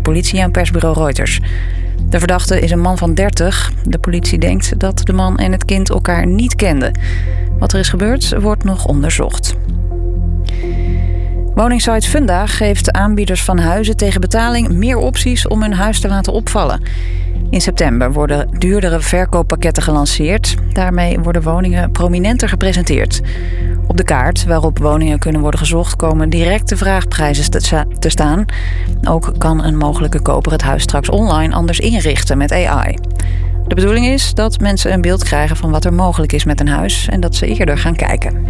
politie aan persbureau Reuters. De verdachte is een man van 30. De politie denkt dat de man en het kind elkaar niet kenden. Wat er is gebeurd, wordt nog onderzocht. Woningsite Funda geeft aanbieders van huizen tegen betaling meer opties om hun huis te laten opvallen. In september worden duurdere verkooppakketten gelanceerd. Daarmee worden woningen prominenter gepresenteerd. Op de kaart waarop woningen kunnen worden gezocht komen directe vraagprijzen te staan. Ook kan een mogelijke koper het huis straks online anders inrichten met AI. De bedoeling is dat mensen een beeld krijgen van wat er mogelijk is met een huis en dat ze eerder gaan kijken.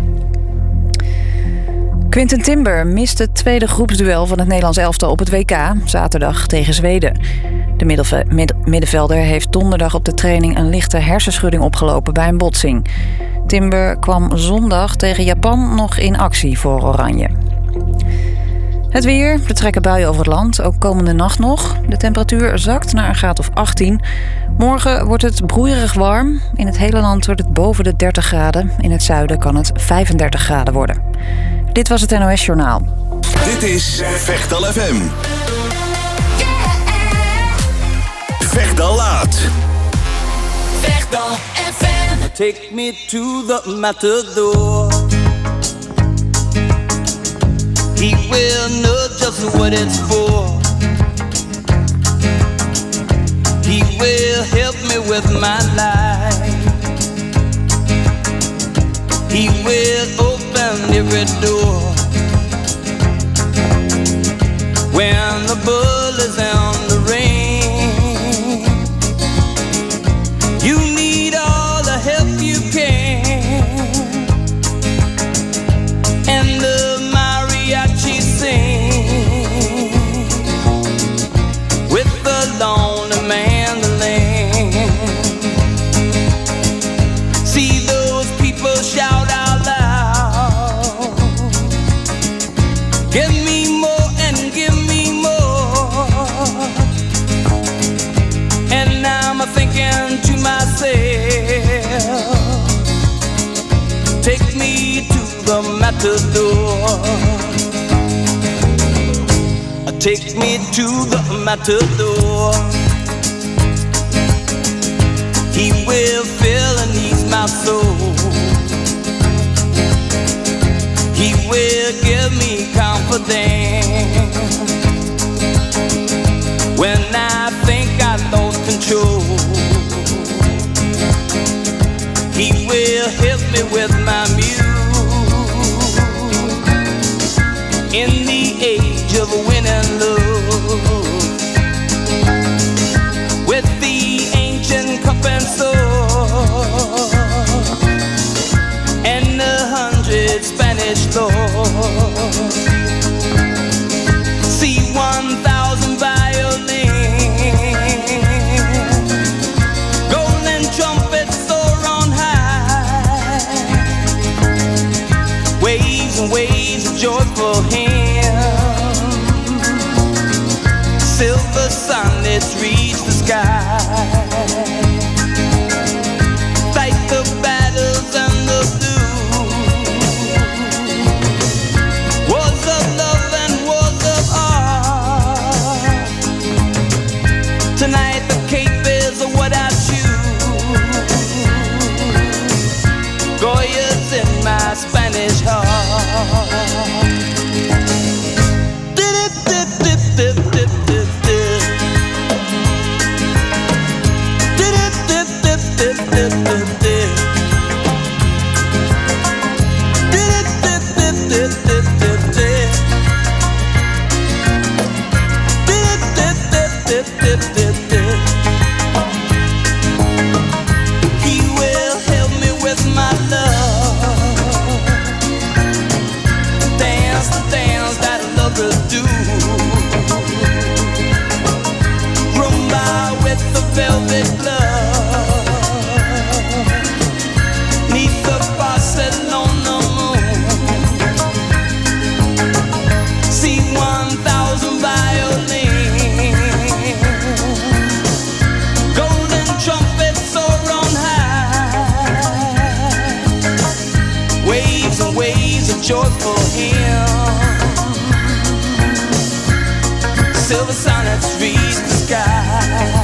Quinten Timber mist het tweede groepsduel van het Nederlands elftal op het WK, zaterdag tegen Zweden. De middenvelder heeft donderdag op de training een lichte hersenschudding opgelopen bij een botsing. Timber kwam zondag tegen Japan nog in actie voor Oranje. Het weer, er trekken buien over het land, ook komende nacht nog. De temperatuur zakt naar een graad of 18. Morgen wordt het broeierig warm. In het hele land wordt het boven de 30 graden. In het zuiden kan het 35 graden worden. Dit was het NOS Journaal. Dit is Vechtal FM. Vechtal laat. Vechtal FM. Take me to the matador. He will know just what it's for. He will help me with my life. He will open every door. When the bull is on the ring, you need all the help you can. And the mariachi sing with the lonely mandolin. See those people shout out loud, give me more and give me more. And I'm thinking to myself, take me to the matador. Take me to the matador. He will fill and ease my soul. He will give me confidence when I think I lost control. He will help me with my muse in the age of winning love, with the ancient cup and sword and 100 Spanish lords. See 1,000 violins, golden trumpets soar on high, waves and waves of joyful hymns, silver sunlets reach the sky, fight the battles and the blues, wars of love and wars of art. Tonight the cape is what I choose, Goya's in my Spanish heart. He will help me with my love, dance the dance that lovers do, rumba with the velvet glove, neath the Barcelona moon. See 1,000 violins, golden trumpets soar on high, waves and waves of joyful hymns, till the sun has reached the sky.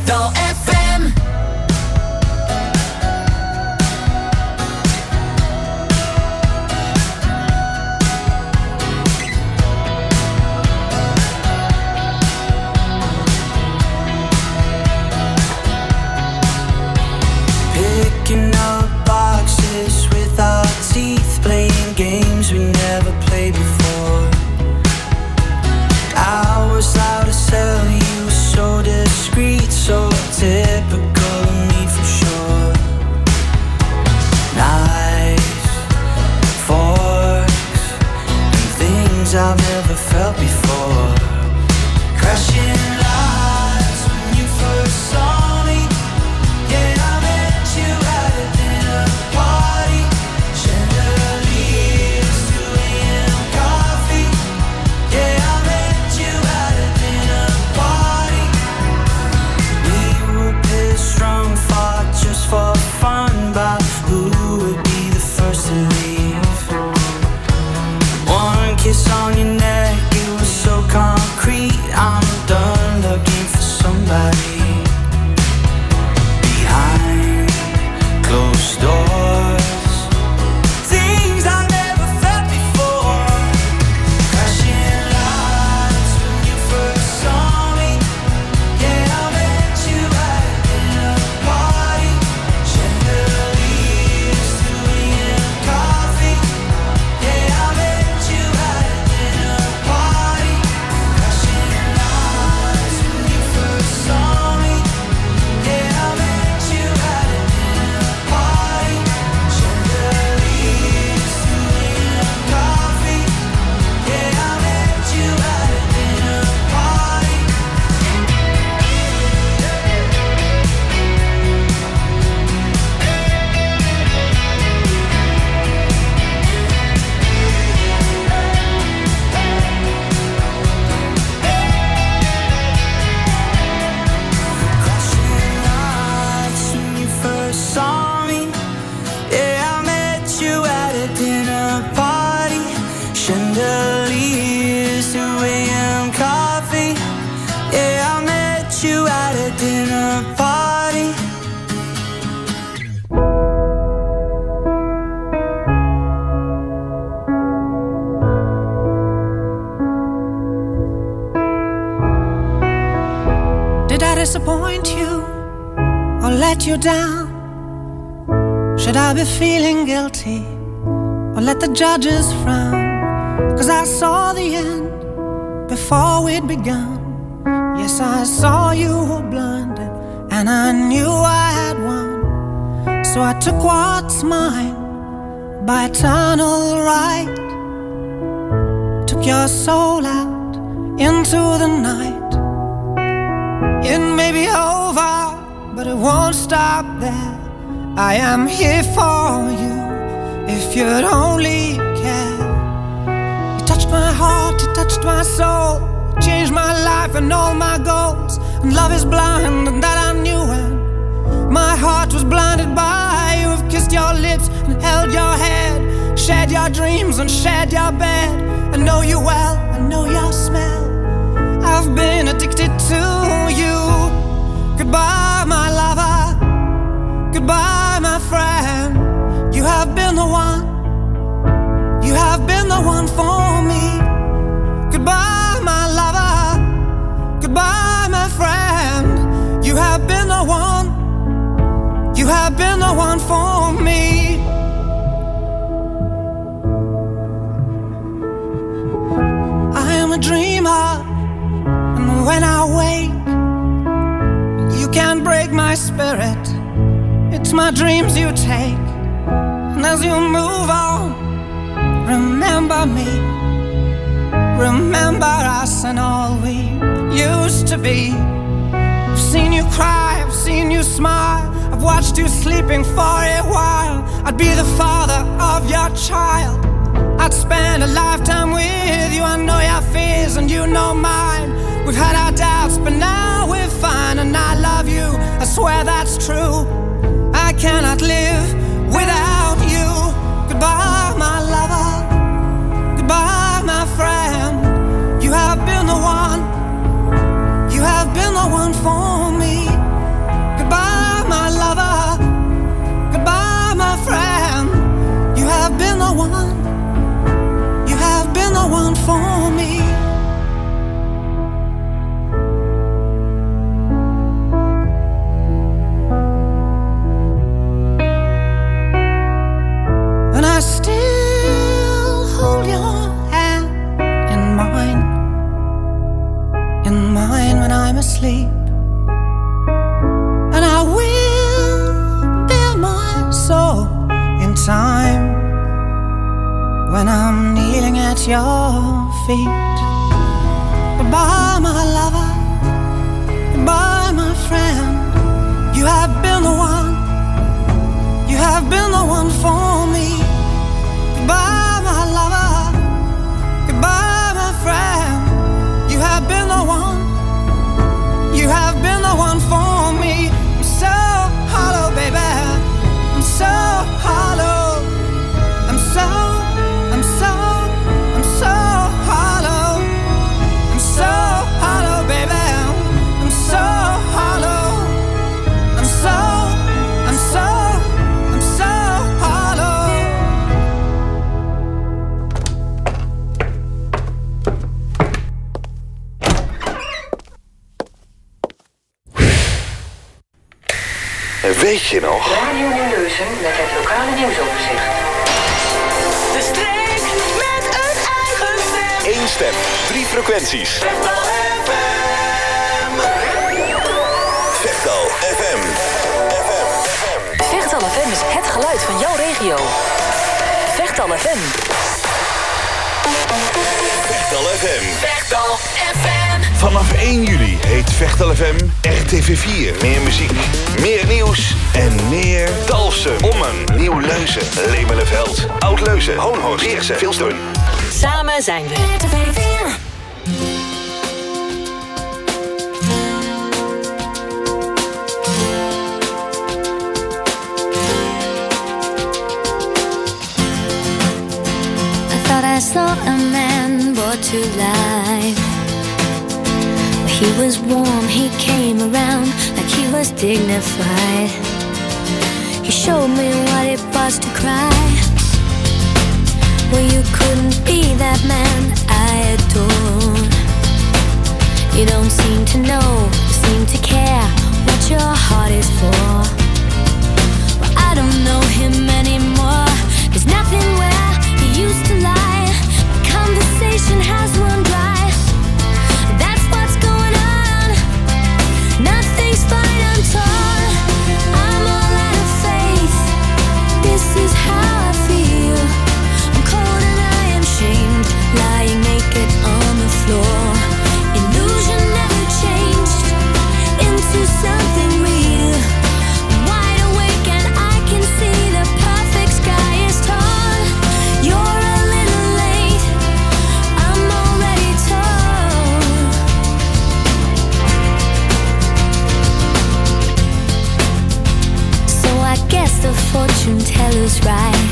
Vechtdal FM. Picking up boxes with our teeth, playing games we never played before. I was out to sell you, so discreet, so typical of me for sure. Knives, forks, and things I've never felt before. Crashing lights when you first saw me. Yeah, I met you at a dinner party. Chandeliers, 2 a.m. coffee. Yeah, I met you at a dinner party. We were pissed drunk, fought just for fun about who would be the first to leave. One kiss on your neck, it was so concrete. I'm done looking for somebody behind closed doors. Things I never felt before. Crashing lights when you first saw me. Yeah, I met you at a dinner party. Chandeliers, 2 a.m. coffee. Yeah, I met you at a dinner party. Crashing lights when you first saw me. Yeah, I met you at a dinner party. Chandeliers, 2 a.m. coffee. Yeah, I met you at a dinner party. Crashing lights when you first saw me. Yeah, I met you at a dinner party. Chandeliers, 2 a.m. coffee. Yeah, I met you at a dinner party. Did I disappoint you or let you down? Should I be feeling guilty or let the judges frown? 'Cause I saw the end before we'd begun. Yes, I saw you were blinded and I knew I had won. So I took what's mine by eternal right. Took your soul out into the night. It may be over, but it won't stop there. I am here for you, if you'd only care. You touched my heart, you touched my soul, changed my life and all my goals. And love is blind, and that I knew when my heart was blinded by you. Have kissed your lips and held your head, shared your dreams and shared your bed. I know you well, I know your smell. I've been addicted to you. Goodbye, my lover. Goodbye, my friend. You have been the one. You have been the one for me. Goodbye, my lover. Goodbye, my friend. You have been the one. You have been the one for me. I am a dreamer. And when I wake, you can't break my spirit. It's my dreams you take. And as you move on, remember me. Remember us and all we used to be. I've seen you cry, I've seen you smile. I've watched you sleeping for a while. I'd be the father of your child. I'd spend a lifetime with you. I know your fears and you know mine. We've had our doubts, but now we're fine. And I love you, I swear that's true. I cannot live without you. Goodbye, my lover. Goodbye, my friend. You have been the one. You have been the one for me. when I'm kneeling at your feet. Goodbye, my lover. Goodbye, my friend. You have been the one. You have been the one for me. Goodbye, my lover. Goodbye, my friend. You have been the one. You have been the one for me. I'm so hollow, baby. I'm so hollow. I'm so hollow. I'm so hollow, baby. I'm so hollow. I'm so hollow. Weet je nog? Radio Nieuwleusen met het lokale nieuwsoverzicht. De streek met een eigen stem. 1 stem, 3 frequenties. Vechtal FM. Vechtal FM. Vechtal FM is het geluid van jouw regio. Vechtal FM. Vechtal FM. Vechtal FM. Vanaf 1 juli heet Vechtal FM RTV4. Meer muziek, meer nieuws en meer Dalfsen, Ommen, Nieuw-Leuzen, Lemelenveld, Oud-Leuzen, Hoonhorst, Beersen, Vilstorn. Samen zijn we. I thought I saw a man brought to life. He was warm, he came around like he was dignified. He showed me what it was to cry. Well, you couldn't be that man I adore. You don't seem to know, seem to care what your heart is for. Well, I don't know him anymore. There's nothing where he used to lie. The conversation has run dry. That's what's going on. Nothing's fine, I'm torn. I'm all out of faith. This is how I feel. I'm cold and I am shamed, lying naked on the floor. Illusion never changed into something real. I'm wide awake and I can see the perfect sky is torn. You're a little late, I'm already torn. So I guess the fortune teller's right.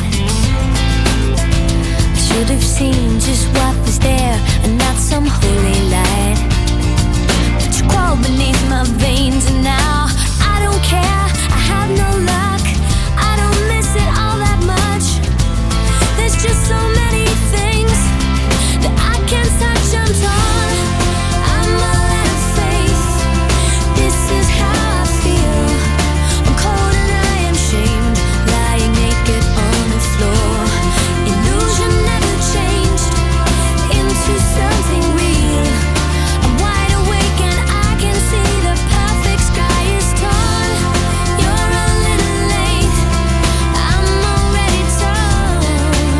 I should have seen just what was there and not some holy light. But you crawl beneath my veins and now I don't care, I have no luck. I don't miss it all that much. There's just so many things that I can't touch, I'm torn. I'm all out of faith. This is how I feel. I'm cold and I am shamed, lying naked on the floor. Illusion never changed into something real. I'm wide awake and I can see the perfect sky is torn. You're a little late, I'm already torn.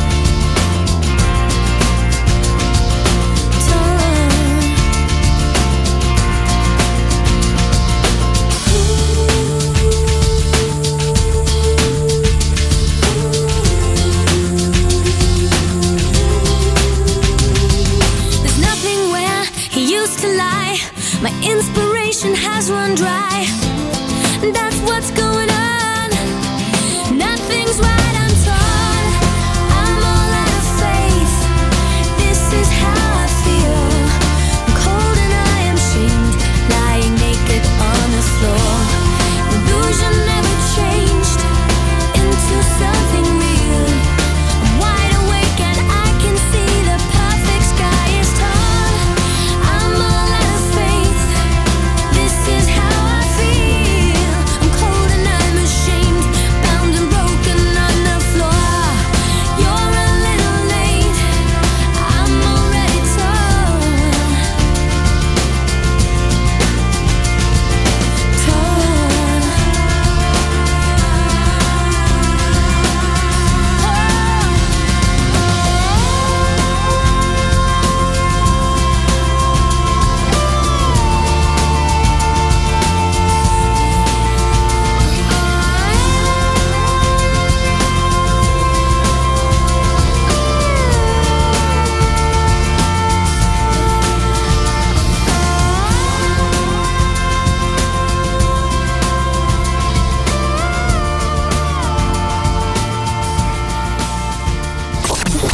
There's nothing where he used to lie. My inspiration has run dry. That's what's going on. Nothing's right, I'm torn. I'm all out of faith. This is how I feel. I'm cold and I am shamed, lying naked on the floor. Illusion never changed into something real. I'm wide awake and I can see the perfect sky is torn. I'm all out of faith. This is how I feel. I'm cold and I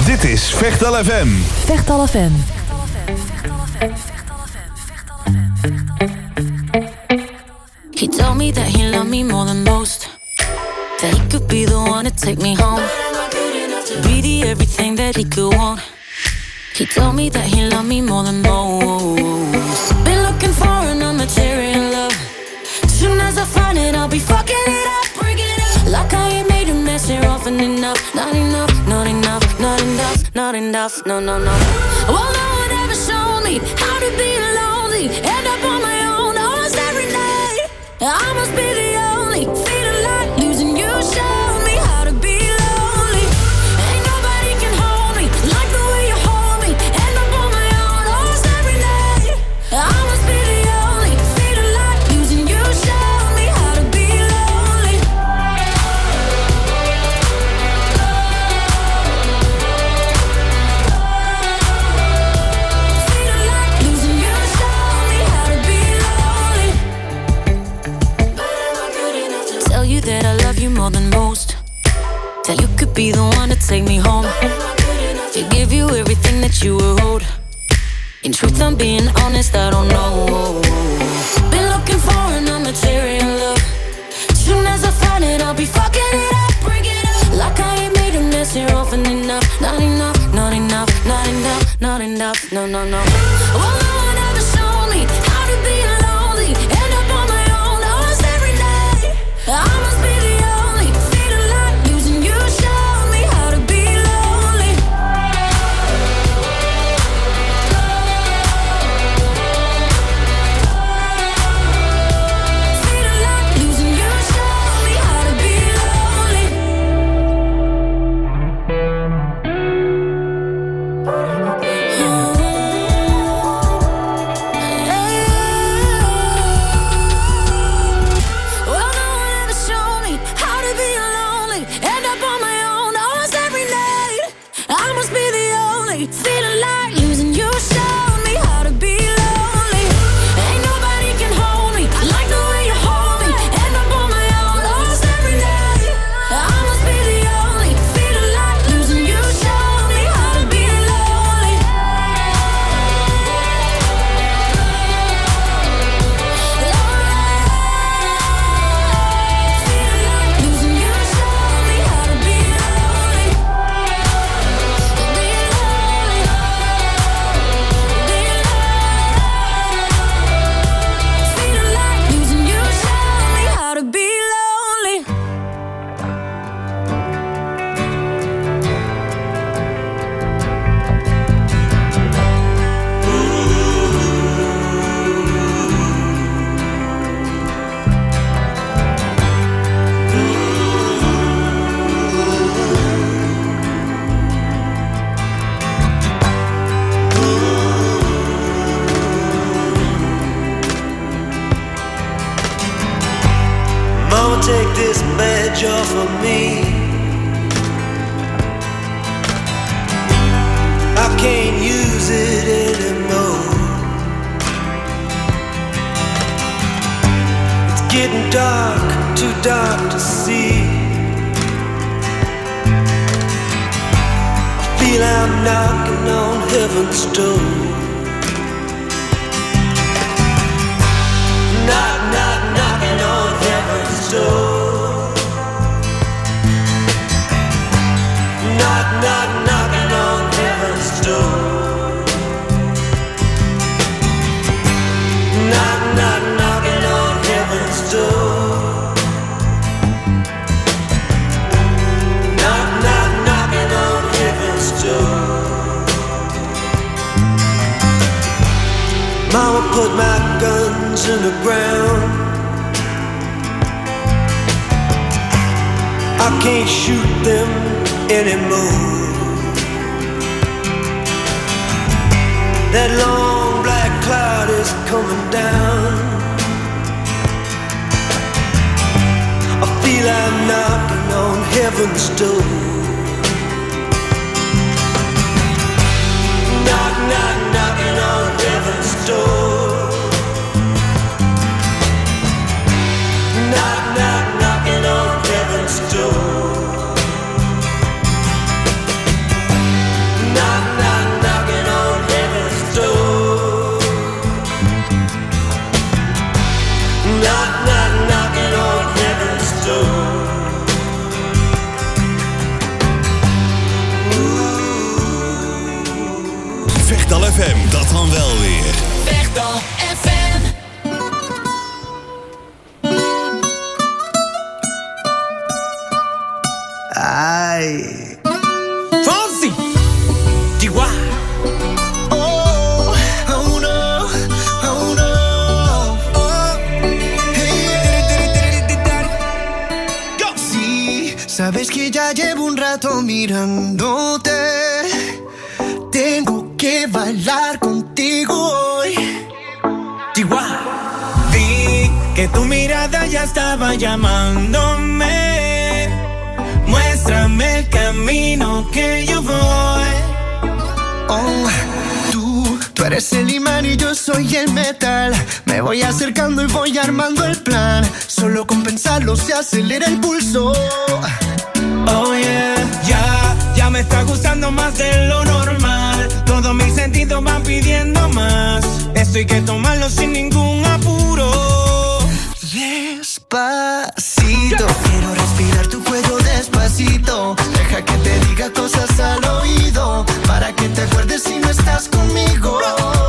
Dit is Vechtal FM. Vechtal FM. He told me that he loved me more than most. That he could be the one to take me home. Be the everything that he could want. He told me that he loved me more than most. Been looking for an immaterial love. Soon as I find it, I'll be fucking it up, breaking it up. Like I ain't made a mess here often enough. Not enough, not enough, not enough, not enough, no, no, no. Well, no one ever showed me how to be lonely. End up on my own almost every night. I must be the only feeling like losing you. Showed me how to be lonely. Ain't nobody can hold me like the way you hold me. End up on my own almost every night. I must be the only feeling like losing you. Showed me how to be lonely. Feeling like losing you. Showed me how to be lonely. Tell you that I love you more than most. That you could be the one to take me home. To give you everything that you were owed. In truth, I'm being honest, I don't know. Been looking for an immaterial love. Soon as I find it, I'll be fucking it up, breaking it up. Like I ain't made a mess here often enough. Not enough, not enough, not enough, not enough, no, no, no. Well, no one ever showed me how to be lonely. End up on my own almost every night. I must be the only feeling like losing you. Showed me how to be lonely. Feeling like losing you. Showed me how to be lonely. Well, no one ever showed me how to be lonely. End up on my own almost every night. I must be the only feeling like losing you. Showed me how to be lonely. Ain't nobody can hold me like the way you hold me. End up on my own almost every night. I must be the only feeling like losing you. Showed me how to be lonely. Feeling like losing you. Showed me how to be lonely. Be lonely. Be lonely. Feeling like losing you. Showed me how to be lonely. Mama, take this badge off of me. I can't use it anymore. It's getting dark, too dark to see. I feel I'm knocking on heaven's door. Knock, knock, knocking on heaven's door. Knock, knock, knocking on heaven's door. Knock, knock, knocking on heaven's door. Knock, knock, knocking on heaven's door. Mama put my guns in the ground. I can't shoot them anymore. That long black cloud is coming down. I feel I'm knocking on heaven's door. Knock, knock, knocking on heaven's door. Knock, knock, knocking on heaven's door. Ay. Fonsi. Chihuahua. Sabes que ya llevo un rato mirándote. Tengo que bailar contigo hoy. Chihuahua. Vi que tu mirada ya estaba llamándome. Muéstrame el camino que yo voy. Oh, tú eres el imán y yo soy el metal. Me voy acercando y voy armando el plan. Solo con pensarlo se acelera el pulso. Oh yeah, ya me está gustando más de lo normal. Todos mis sentidos van pidiendo más. Esto hay que tomarlo sin ningún apuro. Despacito, quiero respirar tu cuello despacito. Deja que te diga cosas al oído, para que te acuerdes si no estás conmigo.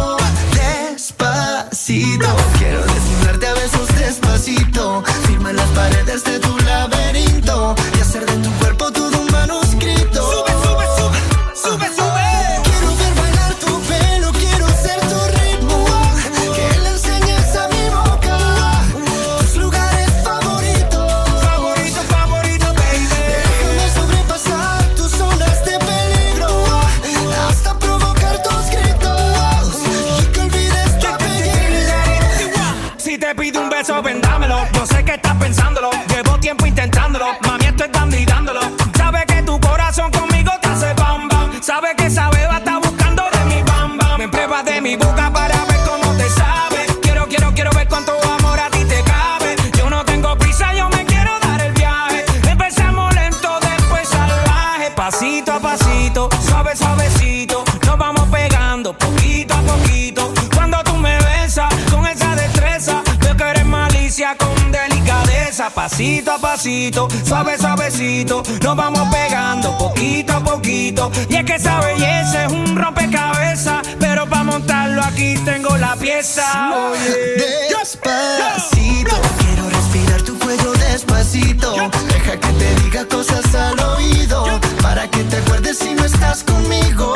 Despacito, quiero desnudarte a besos despacito. Firma las paredes de tu laberinto y hacer de tu cuerpo todo un manuscrito. Sube, sube, sube, sube, sube. Quiero ver bailar tu pelo, quiero ser tu ritmo. Que le enseñes a mi boca tus lugares favoritos. Favorito, favorito, baby. Déjame sobrepasar tus zonas de peligro, hasta provocar tus gritos y que olvides tu apellido. Si te pido un beso, vendámelo. Yo sé que estás pensándolo. Llevo tiempo intentándolo. Mami, esto es dando y dándolo. Sabe que tu corazón conmigo te hace bam bam. Sabe que esa beba está buscando de mi bam bam. Me pruebas de mi boca para ver cómo te sabe. Quiero ver cuánto amor a ti te cabe. Yo no tengo prisa, yo me quiero dar el viaje. Empezamos lento, después salvaje. Pasito a pasito, suave, suavecito. Nos vamos pegando poquito a poquito. Cuando tú me besas con esa destreza, veo que eres malicia con delicadeza. Pasito a pasito, suave, suavecito. Nos vamos pegando poquito a poquito. Y es que esa belleza es un rompecabezas, pero para montarlo aquí tengo la pieza. Oye. Despacito, quiero respirar tu cuello despacito. Deja que te diga cosas al oído, para que te acuerdes si no estás conmigo.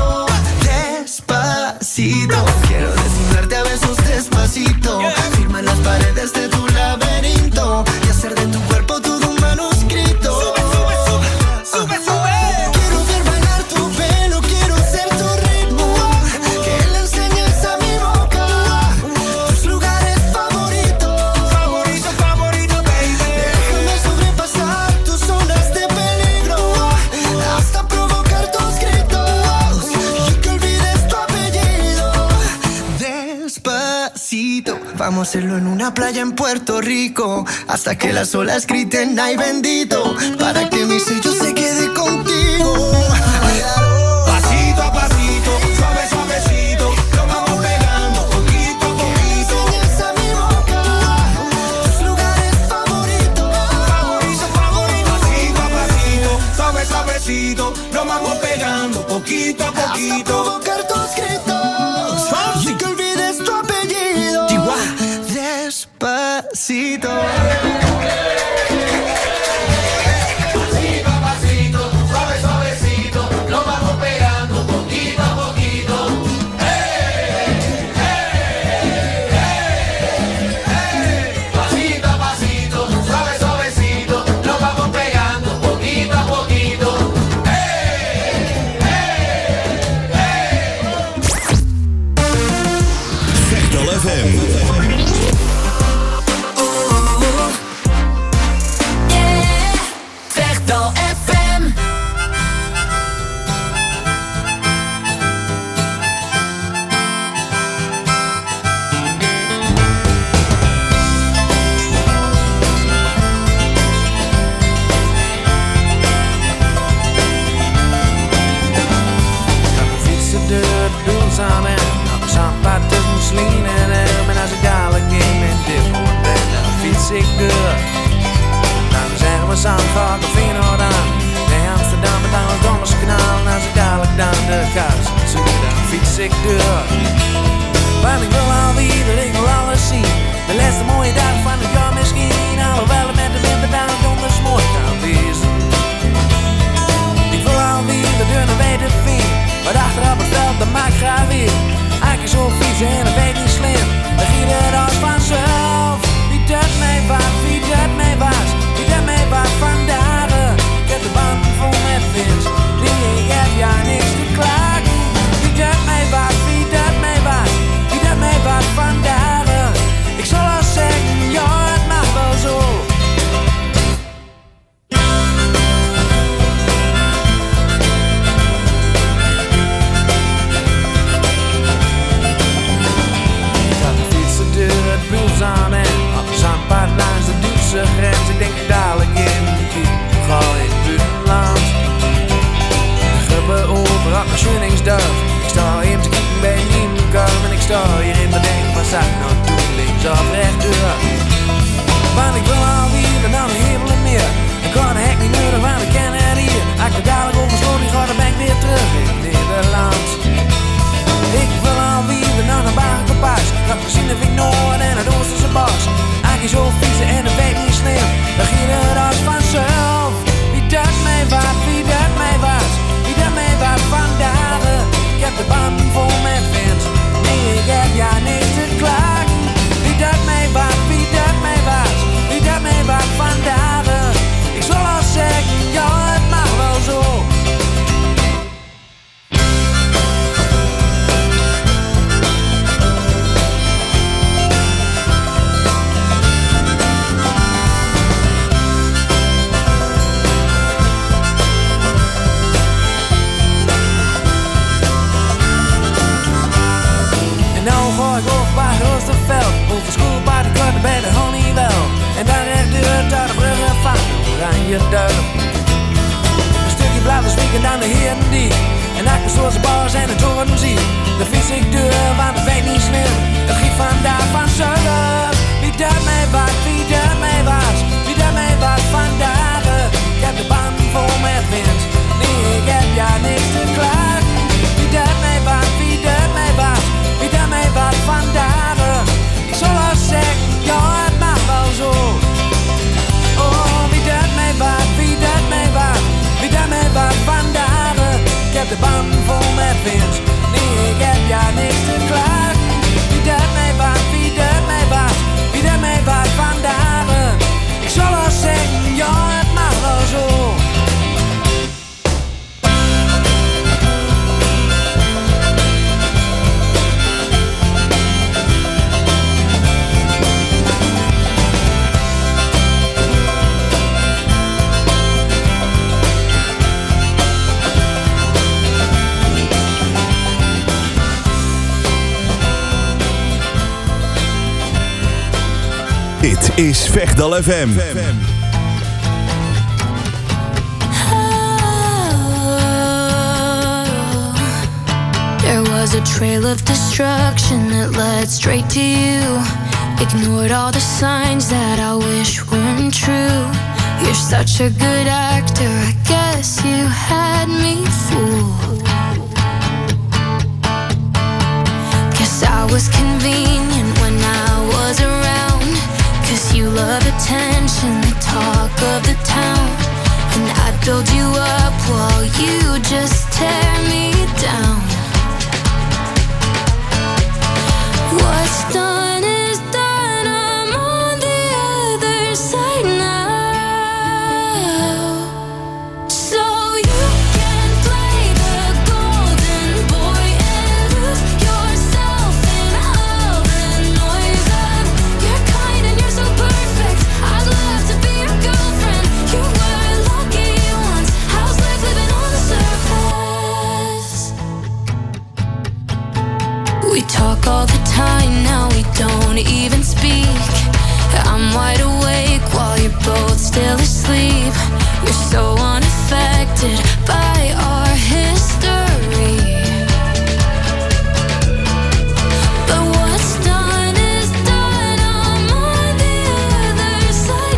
Despacito, quiero desnudarte a besos despacito. Firma las paredes de tu laberinto y hacer de tu cuerpo todo un manuscrito. Sube, sube, sube, sube, sube. Quiero ver bailar tu pelo, quiero ser tu ritmo. Que le enseñes a mi boca tus lugares favoritos. Favorito, favorito, baby. Déjame sobrepasar tus zonas de peligro, hasta provocar tus gritos y que olvides tu apellido. Despacito, vamos a hacerlo en una playa en Puerto Rico, hasta que las olas griten ay bendito, para que mi sello se quede contigo. Pasito a pasito, suave, suavecito. Nos vamos pegando poquito a poquito. Enseñas a mi boca tus lugares favoritos. Favorito, favorito. Pasito a pasito, suave, suavecito. Nos vamos pegando poquito a Hasta poquito. provocar tus gritos y que olvides tu apellido. Despacito. Pasito a pasito, suave, suavecito, nos vamos pegando poquito a poquito. Pasito a pasito, suave, suavecito, nos vamos pegando poquito a poquito. Vechtel FM. Vechtel FM. Fietsen door de doels aan en op zandpad tussen Slien en hem. En als ik dadelijk in mijn dipel ben, dan fiets ik door. Dan zeggen we Zandvoort of Feyenoord aan. Nee, Amsterdam met aan het Dommerskanaal. En als ik dadelijk dan de kast zoek, dan fiets ik door. Want ik wil alweer, ik wil alles zien. De laatste mooie dag van het jaar misschien. Alhoewel het met de winter dan donders mooi kan wezen. je duim. Een stukje bladeren spieken aan de heren die. En achter zoals de bars en de toren zie. De fiets ik deur, want het weet niet slim. Het giet vandaag van zuiden. Wie dat mij wat, wie dat mij was. Wie dat mij wat vandaag. Ik heb de band vol met wind. Nee, ik heb ja niks te klagen. Wie dat mij wat, wie dat mij was. Wie dat mij wat vandaag. Ik zal wel zeggen, ja het mag wel zo. Oh, wie dat mij wat, wie dat mij wat. Wie dat mij wat vandaag. Ik heb de band vol met wind. Nee, ik heb ja niks te klagen. Wie dat mij wat, wie dat mij wat. Wie dat mij wat vandaag. Ik zal wel zeggen, ja het mag wel zo. Dit is Vechtal FM. There was a trail of destruction that led straight to you. Ignored all the signs that I wish weren't true. You're such a good actor, I guess you had me fooled. Guess I was convenient when I was around. Cause you love attention, the talk of the town. And I'd build you up while you just tear me down. What's done is done, I'm on the other side now. So you can play the golden boy and lose yourself in all the noise of your kind, and you're so perfect. I'd love to be your girlfriend. You were lucky once. How's life living on the surface? We talk all the time, now we don't even speak. I'm wide awake while you're both still asleep. You're so unaffected by our history. But what's done is done, I'm on the other side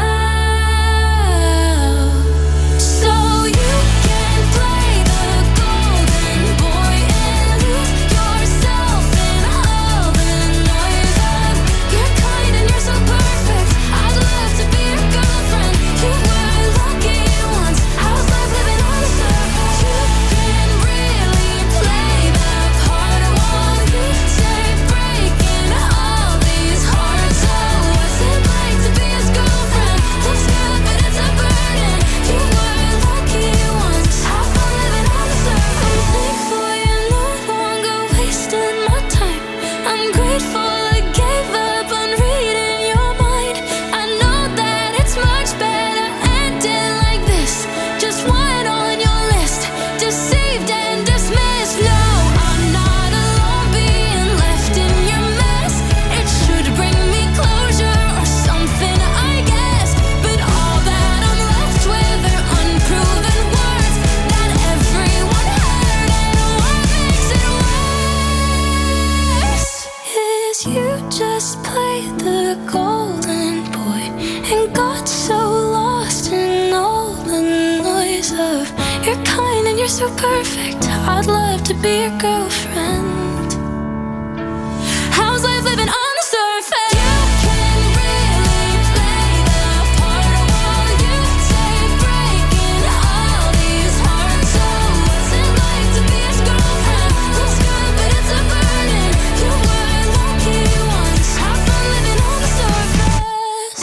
now. So you can play the golden boy and lose yourself in all the noise of your kind, and you're so perfect. I'd love to be your girlfriend. You were lucky once. How's life living on the surface? You can really play the part while you say breaking all these hearts. Oh, what's it like to be his girlfriend? Looks good, but it's a burden. You were lucky once. Have fun living on the surface. I'm thankful you're no longer wasting my time. I'm grateful I gave up on reading your mind. I know that it's much better ending like this. Just one on your list, deceived and dismissed. No, I'm not alone being left in your mess. It should bring me closure or something, I guess. But all that I'm left with are unproven words that everyone heard. And what makes it worse is you just played the golden boy and got so lost in all the noise of your kind, and you're so perfect. I'd love to be your girlfriend. How's life living on the surface? You can really play the part while you say breaking all these hearts. So what's it like to be his girlfriend? Looks good, but it's a burden. You were lucky once. Have fun living on the surface.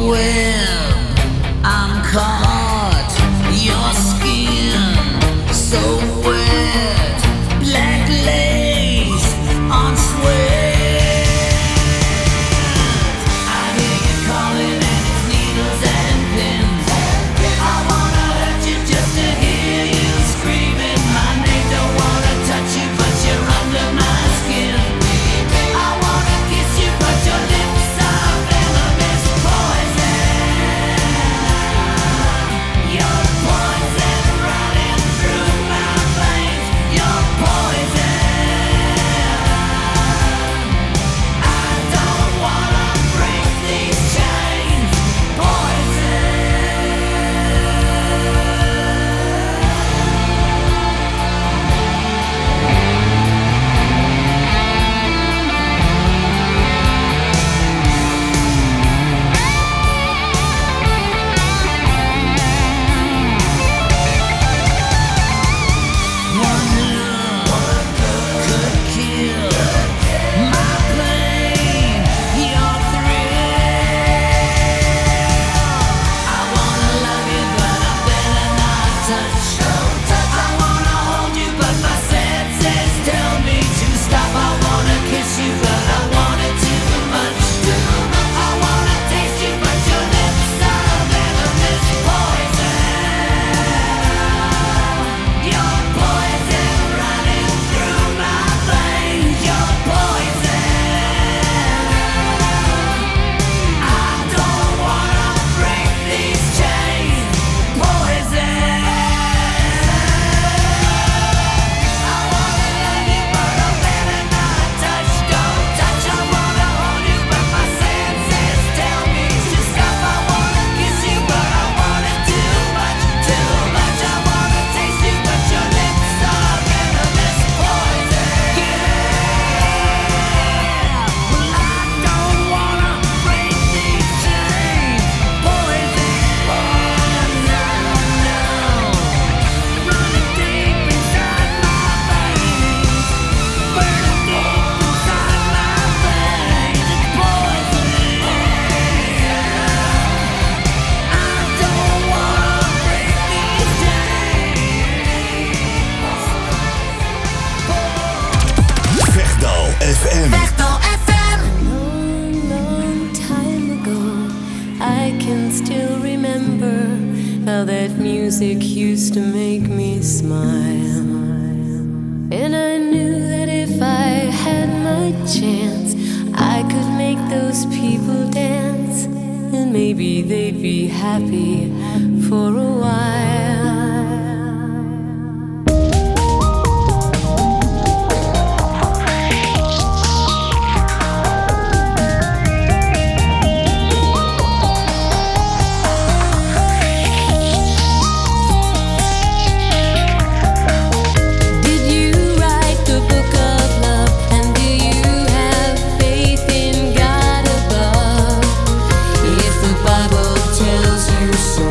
web. I'm caught, your skin so wet, black lace on sweat. I hear you calling and it's needles and pins. I wanna hurt you just to hear you screaming my name. Don't wanna touch you but you're under my skin. I wanna kiss you but your lips are venomous poison. You're poison running through my veins. You're poison. I don't wanna break these chains. Poison. One look could kill my pain, your thrill. I wanna love you, but I better not touch. I wanna hold you, but my senses tell me to stop. I wanna kiss you, but I want it too much. I wanna taste you, but your lips are venomous poison. You're poison running through my veins. You're poison. I don't wanna break these chains. Poison. I wanna love you, but I better not touch. Don't touch. I wanna hold you, but my senses tell me to stop. I wanna kiss you, but I want it too much, too much. I wanna taste you, but your lips are venomous poison. Well, I don't wanna break these chains. Poison. No, no. Running deep inside my veins. Burning deep inside my veins. It's poison. I don't wanna break these Vechtal FM. Vechtal FM. Long time ago, I can still remember how that music used to make me smile. And I knew that if I had my chance, I could make those people dance. And maybe they'd be happy for a while. Did you write the book of love? And do you have faith in God above? If the Bible tells you so.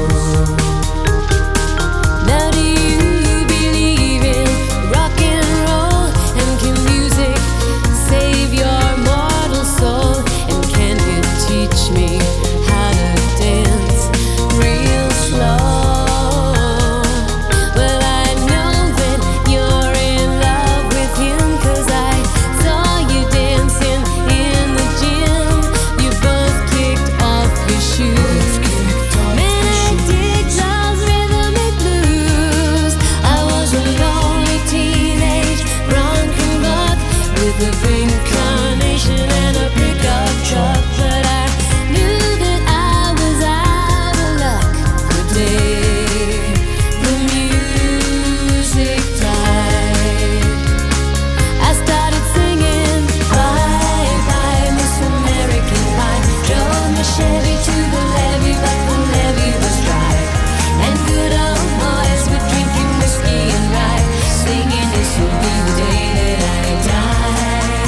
Now do you believe in rock and roll? And can music save your mortal soul? And can it teach me how to dance real slow? Well, I know that you're in love with him, 'cause I saw you dancing in the gym. You both kicked off your shoes. Man, I dig those rhythmic blues. I was a lonely teenage drunken buck with a pink carnation and a pickup truck, but I knew that I was out of luck the day the music died. I started singing bye bye Miss American Pie. Drove my Chevy to the levee, but the levee was dry. And good old boys were drinking whiskey and rye, singing this will be the day that I die.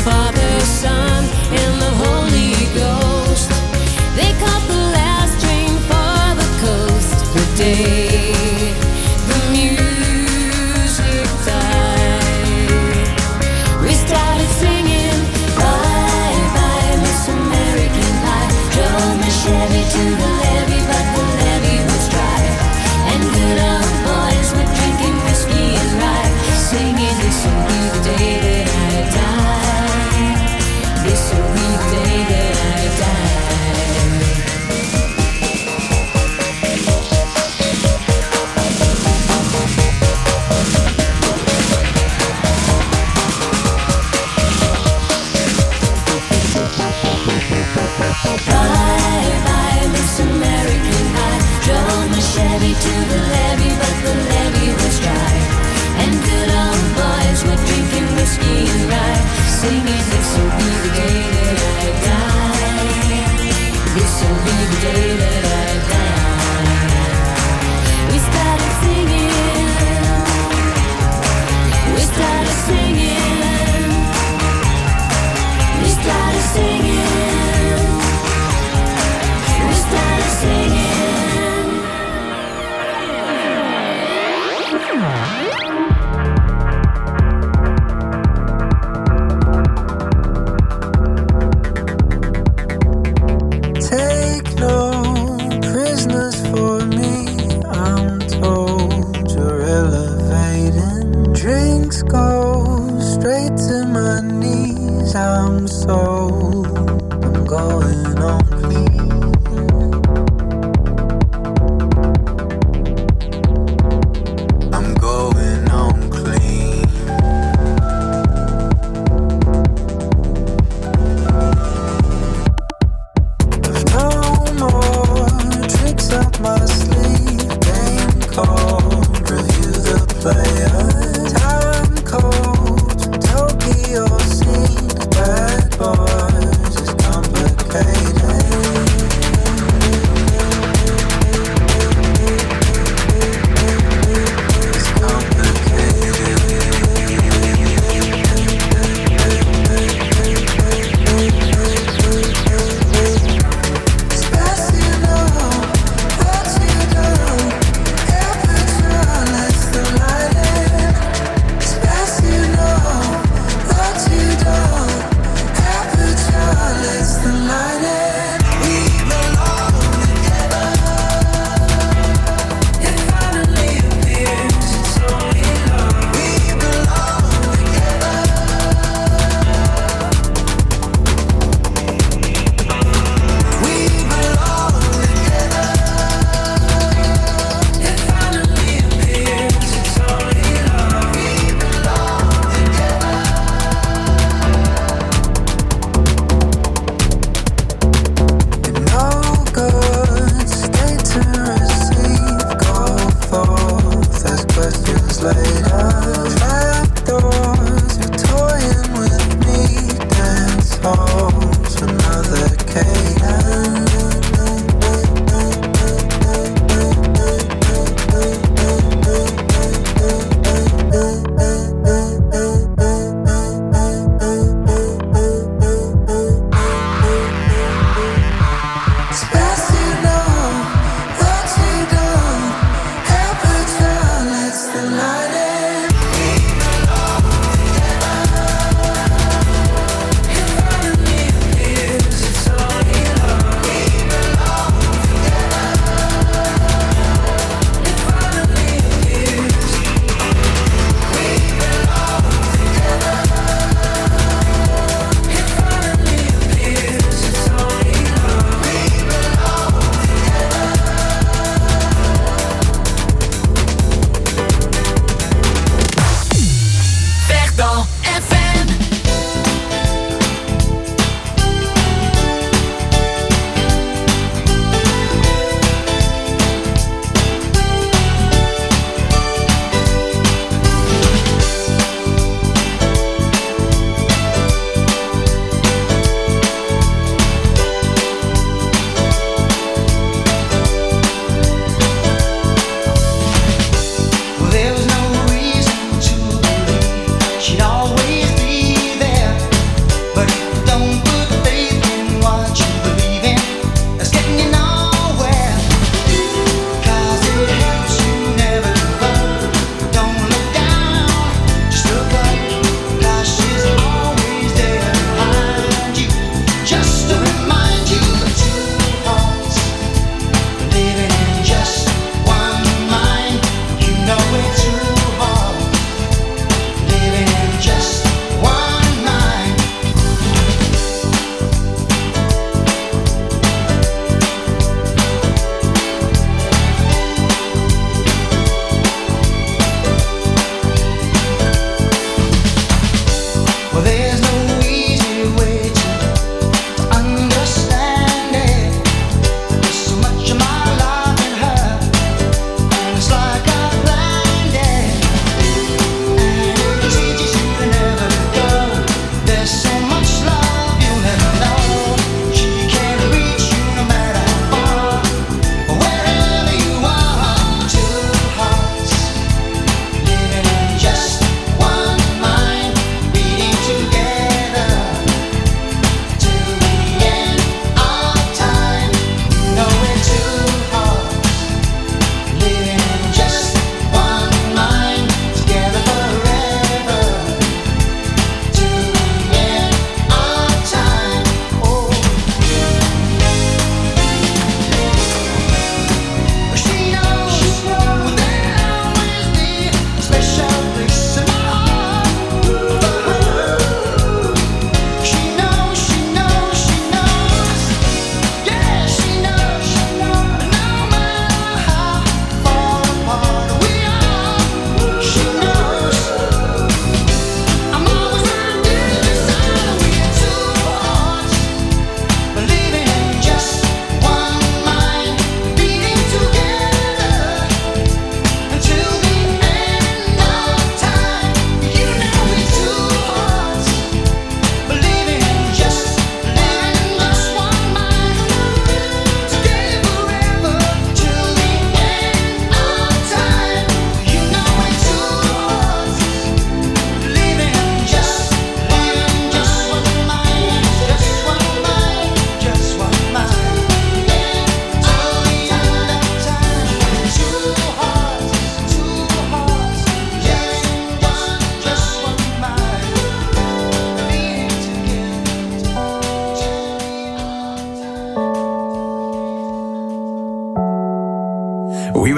Father, Son, and the Holy Ghost. They caught the last train for the coast. The day the music died, we started singing bye bye Miss American Pie. Drove my Chevy to the levee, but the levee was dry, and good old boys were drinking whiskey and rye, singing this will be the day that I die. This will be the day that I die. Bye bye Miss American Pie. Drove my Chevy to the levee, but the levee was dry, and good old boys were drinking whiskey and rye, singing this will be the day that I die. This will be the day that I die. We started singing. We started singing. We started singing. We started singing. Take no prisoners for me, I'm told you're elevating. Drinks go straight to my knees, I'm sold, I'm going on clean. I'm going on clean. No more tricks up my sleeve. Game cold, review the players. Time cold, Tokyo scene. Bad boy,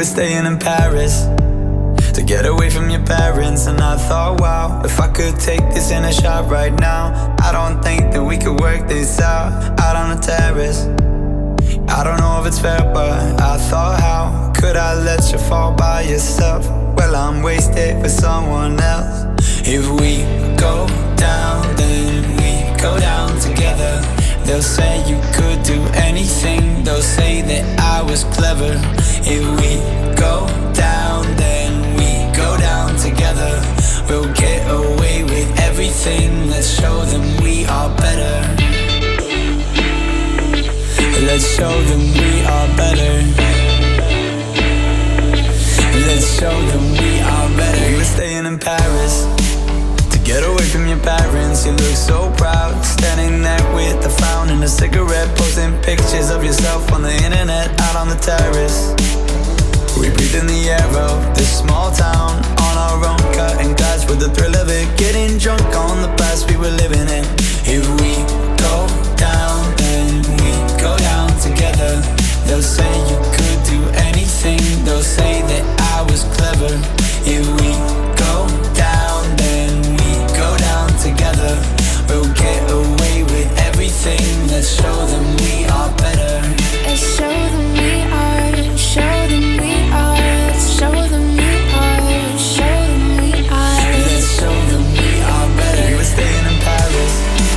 were staying in Paris to get away from your parents, and I thought, wow, if I could take this in a shot right now, I don't think that we could work this out on the terrace. I don't know if it's fair, but I thought, how could I let you fall by yourself? Well, I'm wasted with someone else. If we go down, then we go down together. They'll say you could do anything, they'll say that I was clever. If we go down, then we go down together. We'll get away with everything, let's show them we are better. Let's show them we are better. Let's show them we are better. We were staying in Paris to get away from your parents. You look so proud, standing there with a frown and a cigarette, posting pictures of yourself on the internet, out on the terrace. We breathe in the air of this small town, on our own, cutting glass with the thrill of it, getting drunk on the past we were living in. If we go down, then we go down together. They'll say you could do anything, they'll say that I was clever. If we go down, then we go down together. We'll get away with everything, let's show them we are better. Let's show them we are, show them we are, let's show them we are, show them we are. Let's show them we are better. We were staying in Paris.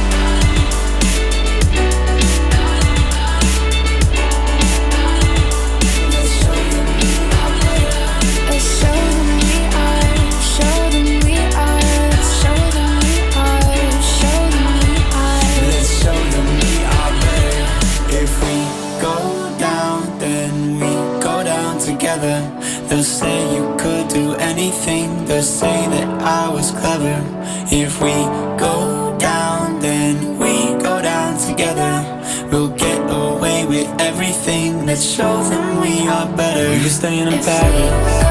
Let's show them we are better. Let's show them we are, show them we are, let's show them we are, show them we are. Let's show them we are better. If we go down, then we go down together. They'll say you could do anything, they'll say that I was clever. If we go down, then we go down together. We'll get away with everything, let's show them we are better. We were staying in Paris.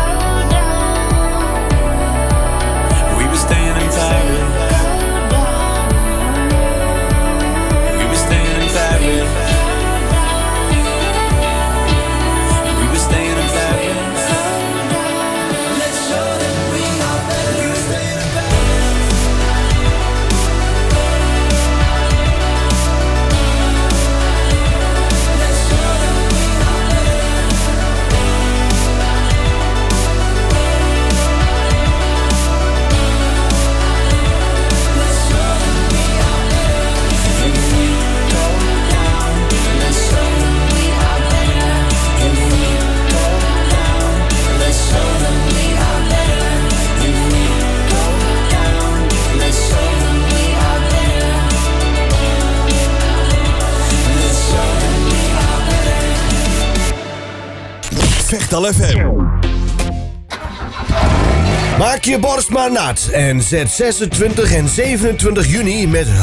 We were staying in Paris. We were staying in Paris. We were staying in Paris. Let's show them we are better. We were staying in Let's show them we are better. Let's show them we are better. If we go down, let's show them we are better. If we go down, let's show them we are better. If we go down, let's show them we are better. Let's show them we are better. Vechtal FM. Maak je borst maar nat en zet 26 en 27 juni met